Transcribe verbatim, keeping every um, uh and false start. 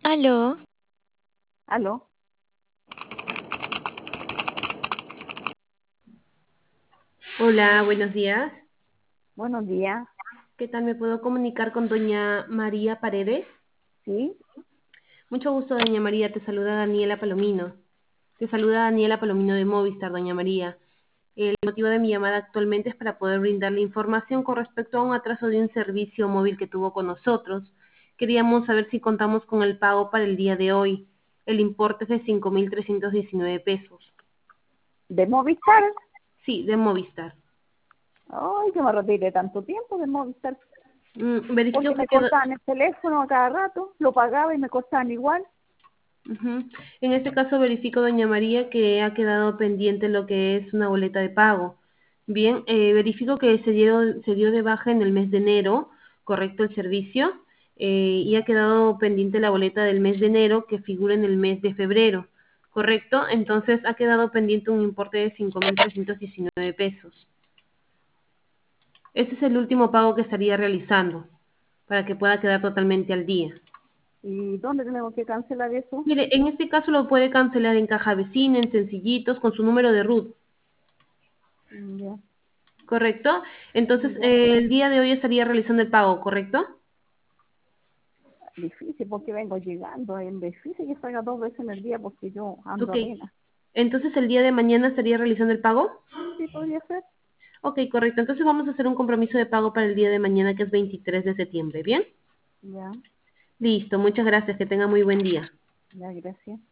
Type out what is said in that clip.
Aló, Aló, Hola, buenos días. buenos días. ¿Qué tal? ¿Me puedo comunicar con doña María Paredes? Sí, Mucho gusto, doña María. Te saluda Daniela Palomino. Te saluda Daniela Palomino de Movistar, doña María. El motivo de mi llamada actualmente es para poder brindarle información con respecto a un atraso de un servicio móvil que tuvo con nosotros. Queríamos saber si contamos con el pago para el día de hoy. El importe es de cinco mil trescientos diecinueve pesos. de Movistar. Sí, de Movistar. Ay, que me retiré tanto tiempo de Movistar. Mm, verifico Porque que me quedó... cortaban el teléfono a cada rato, lo pagaba y me cortaban igual. Ujú. En este caso verifico, doña María, que ha quedado pendiente lo que es una boleta de pago. Bien, eh, verifico que se dio, se dio de baja en el mes de enero, correcto el servicio, eh, y ha quedado pendiente la boleta del mes de enero que figura en el mes de febrero, correcto. Entonces ha quedado pendiente un importe de cinco mil trescientos diecinueve pesos. Ese es el último pago que estaría realizando para que pueda quedar totalmente al día. ¿Y dónde tenemos que cancelar eso? Mire, en este caso lo puede cancelar en caja vecina, en sencillitos, con su número de R U T, Mm, Ya, ¿correcto? Entonces, ya. eh, el día de hoy estaría realizando el pago, ¿correcto? Difícil porque vengo llegando. Es difícil que salga dos veces en el día porque yo ando Ok. apenas. Entonces, el día de mañana estaría realizando el pago. Sí, podría ser. Ok, correcto. Entonces, vamos a hacer un compromiso de pago para el día de mañana, que es veintitrés de septiembre, ¿bien? Ya, Listo, muchas gracias. Que tenga muy buen día. ya, gracias.